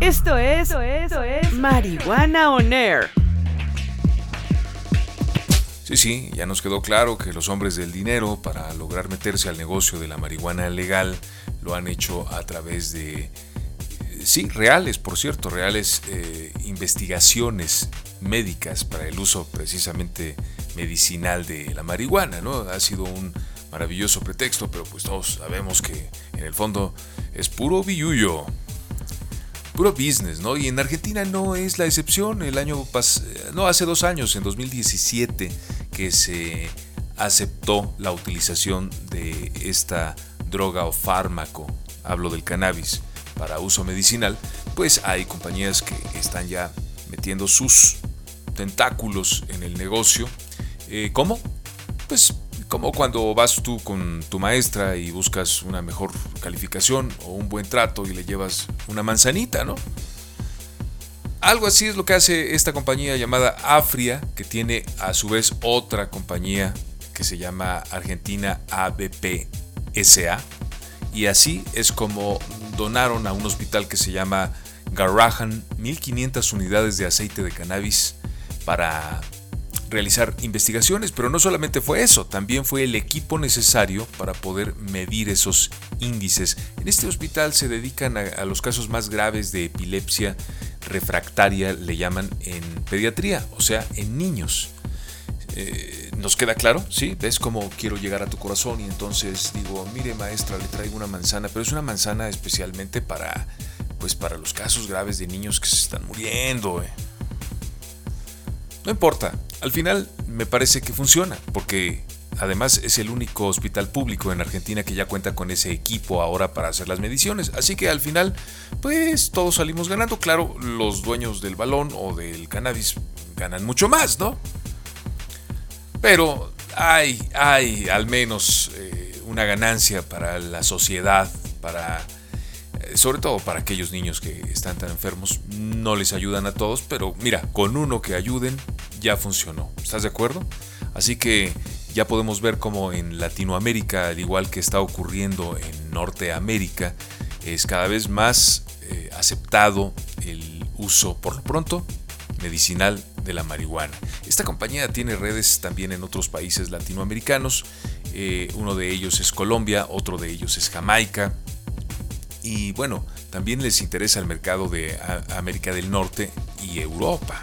Esto es Marihuana On Air. Sí, ya nos quedó claro que los hombres del dinero, para lograr meterse al negocio de la marihuana legal, lo han hecho a través de, reales investigaciones médicas para el uso precisamente medicinal de la marihuana, ¿no? Ha sido un maravilloso pretexto, pero pues todos sabemos que en el fondo es puro billullo, puro business, ¿no? Y en Argentina no es la excepción. Hace 2 años, en 2017, que se aceptó la utilización de esta droga o fármaco, hablo del cannabis, para uso medicinal, pues hay compañías que están ya metiendo sus tentáculos en el negocio. ¿Cómo? Pues como cuando vas tú con tu maestra y buscas una mejor calificación o un buen trato y le llevas una manzanita, ¿no? Algo así es lo que hace esta compañía llamada Afria, que tiene a su vez otra compañía que se llama Argentina ABP SA, y así es como donaron a un hospital que se llama Garrahan 1500 unidades de aceite de cannabis para realizar investigaciones. Pero no solamente fue eso, también fue el equipo necesario para poder medir esos índices. En este hospital se dedican a los casos más graves de epilepsia refractaria, le llaman en pediatría, o sea, en niños. ¿Nos queda claro? ¿Sí? ¿Ves cómo quiero llegar a tu corazón? Y entonces digo, mire maestra, le traigo una manzana, pero es una manzana especialmente para los casos graves de niños que se están muriendo. No importa, al final me parece que funciona, porque además es el único hospital público en Argentina que ya cuenta con ese equipo ahora para hacer las mediciones. Así que al final, pues todos salimos ganando. Claro, los dueños del balón o del cannabis ganan mucho más, ¿no? Pero hay al menos una ganancia para la sociedad, sobre todo para aquellos niños que están tan enfermos. No les ayudan a todos, pero mira, con uno que ayuden ya funcionó. ¿Estás de acuerdo? Así que ya podemos ver cómo en Latinoamérica, al igual que está ocurriendo en Norteamérica, es cada vez más aceptado el uso, por lo pronto, medicinal de la marihuana. Esta compañía tiene redes también en otros países latinoamericanos. Uno de ellos es Colombia, otro de ellos es Jamaica. Y bueno, también les interesa el mercado de América del Norte y Europa.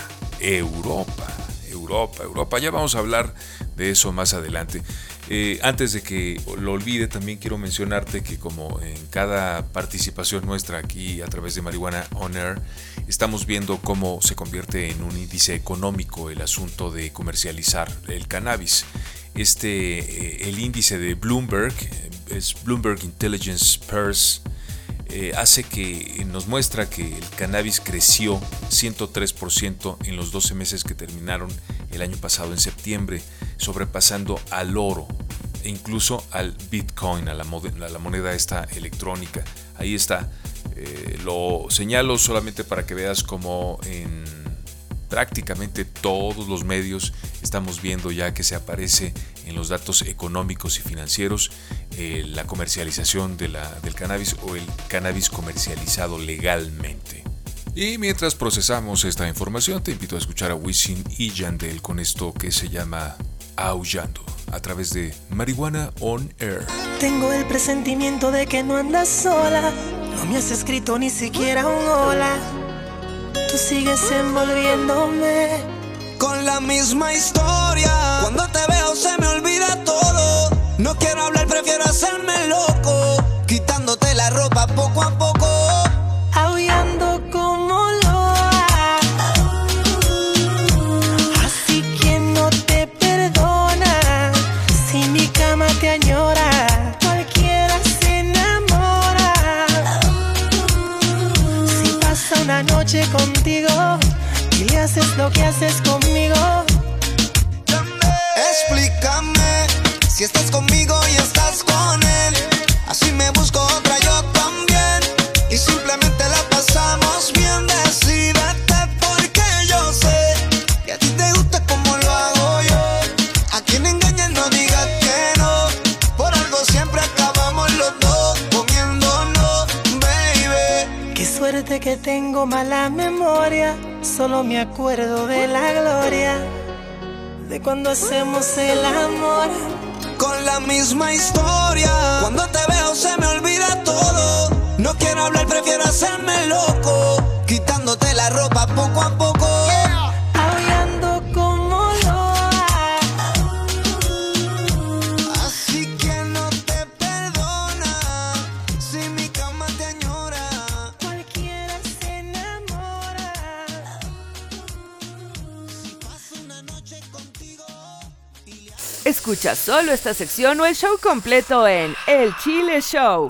Ya vamos a hablar de eso más adelante. Antes de que lo olvide, también quiero mencionarte que como en cada participación nuestra aquí a través de Marihuana On Air, estamos viendo cómo se convierte en un índice económico el asunto de comercializar el cannabis. El índice de Bloomberg, es Bloomberg Intelligence Purse, hace que nos muestra que el cannabis creció 103% en los 12 meses que terminaron el año pasado en septiembre, sobrepasando al oro e incluso al Bitcoin, a la moneda esta electrónica. Ahí está. Lo señalo solamente para que veas cómo en prácticamente todos los medios estamos viendo ya que se aparece en los datos económicos y financieros la comercialización del cannabis o el cannabis comercializado legalmente. Y mientras procesamos esta información, te invito a escuchar a Wisin y Yandel con esto que se llama Aullando, a través de Marihuana On Air. Tengo el presentimiento de que no andas sola, no me has escrito ni siquiera un hola. Tú sigues envolviéndome con la misma historia. Cuando te veo se me olvida todo. No quiero hablar, prefiero hacerme loco, quitándote la ropa poco a poco, aullando como loa. Así que no te perdona si mi cama te añora. Cualquiera se enamora si pasa una noche contigo y le haces lo que haces conmigo. Explícame si estás conmigo y estás con él. Así me busco otra yo también y simplemente la pasamos bien. Decídete porque yo sé que a ti te gusta como lo hago yo. A quien engañes no digas que no. Por algo siempre acabamos los dos comiéndonos, baby. Qué suerte que tengo mala memoria, solo me acuerdo de la gloria de cuando hacemos el amor. Con la misma historia, cuando te veo se me olvida todo. No quiero hablar, prefiero hacerme loco, quitándote la ropa poco a poco. Aullando como loa. Así que no te perdona si mi cama te añora. Cualquiera se enamora. Si paso una noche contigo y Escucha solo esta sección o el show completo en El Chile Show.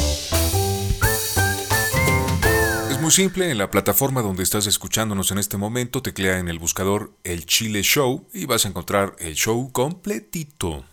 Es muy simple, en la plataforma donde estás escuchándonos en este momento, teclea en el buscador El Chile Show y vas a encontrar el show completito.